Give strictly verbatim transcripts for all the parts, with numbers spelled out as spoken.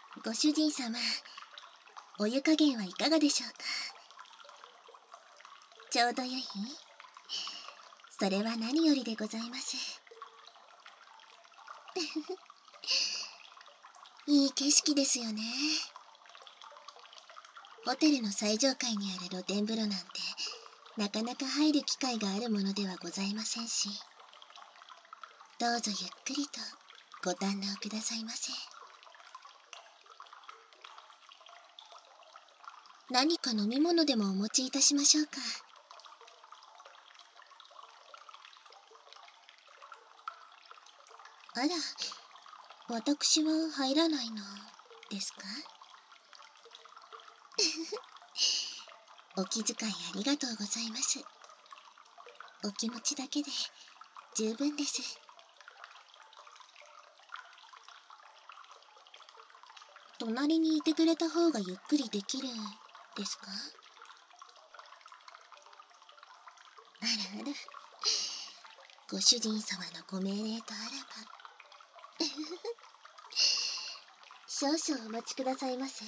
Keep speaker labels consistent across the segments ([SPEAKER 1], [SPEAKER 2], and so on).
[SPEAKER 1] ご主人様、お湯加減はいかがでしょうか。ちょうどよい？それは何よりでございます。いい景色ですよね。ホテルの最上階にある露天風呂なんて、なかなか入る機会があるものではございませんし、どうぞゆっくりとご堪能くださいませ。何か飲み物でもお持ちいたしましょうか。あら、私は入らないのですか？お気遣いありがとうございます。お気持ちだけで十分です。隣にいてくれた方がゆっくりできるですか？あらあら、ご主人様のご命令とあらば。少々お待ちくださいませ。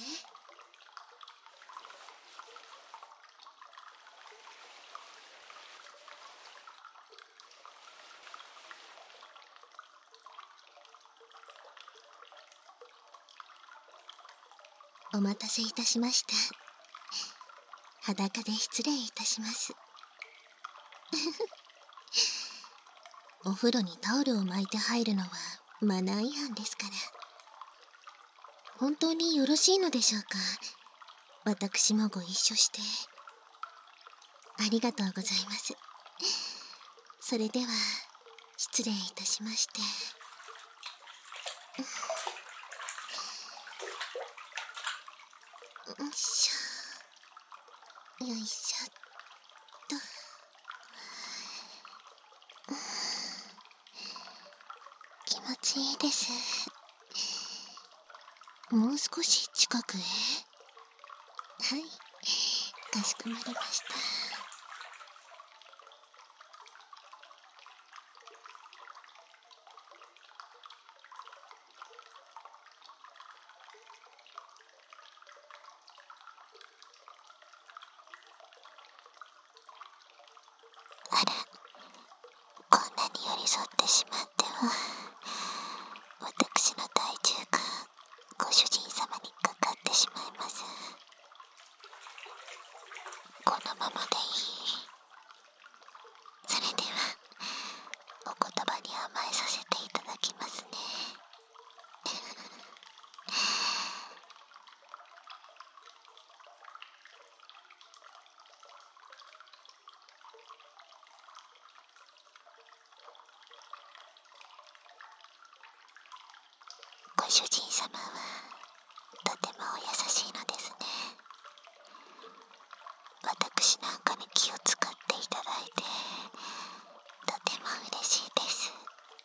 [SPEAKER 1] お待たせいたしました。裸で失礼いたします。お風呂にタオルを巻いて入るのはマナー違反ですから。本当によろしいのでしょうか。私もご一緒して。ありがとうございます。それでは失礼いたしまして。よいしょよいしょっと。気持ちいいです。もう少し近くへ。はい、かしこまりました。あら、こんなに寄り添ってしまっては、私の体重がご主人様にかかってしまいます。このままでいい。それではお言葉に甘えさせていただきますね。ご主人様はとてもお優しいのですね。私なんかに気を使っていただいてとても嬉しいです。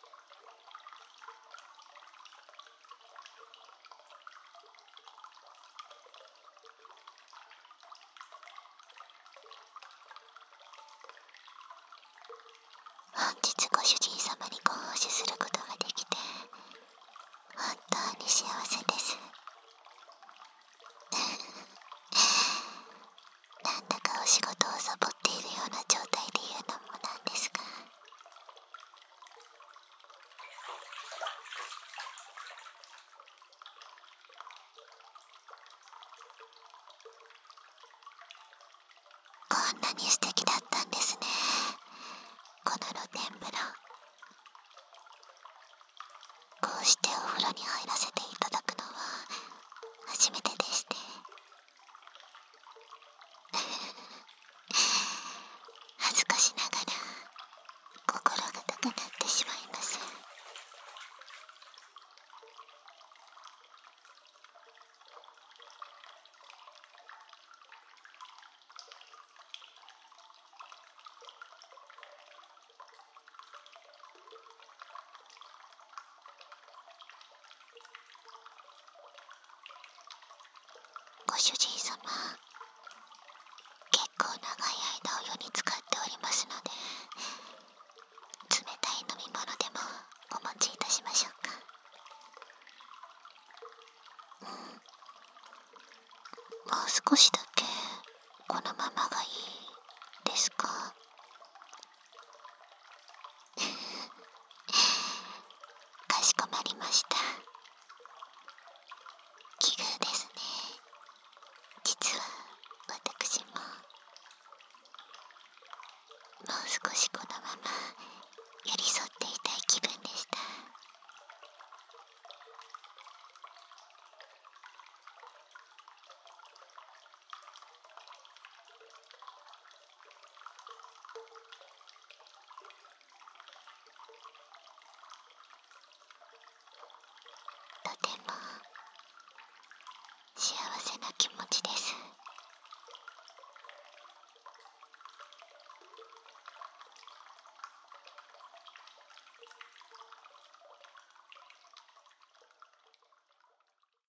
[SPEAKER 1] 本日ご主人様にご奉仕することができて本当に幸せです。なんだかお仕事をサボっているような状態で言うのもなんですが、こんなに素敵だったんですね、この露天風呂。こうしてお風呂に入らせていただくのは初めてでして、恥ずかしながら心が高鳴ってしまいます。ご主人様、結構長い間お湯に浸かっておりますので、冷たい飲み物でもお持ちいたしましょうか。 もう少しだけこのままがいいですか？かしこまりました。奇遇ですね。実は私ももう少しこのまま寄り添っていたい気分でした。とても幸せな気持ちです。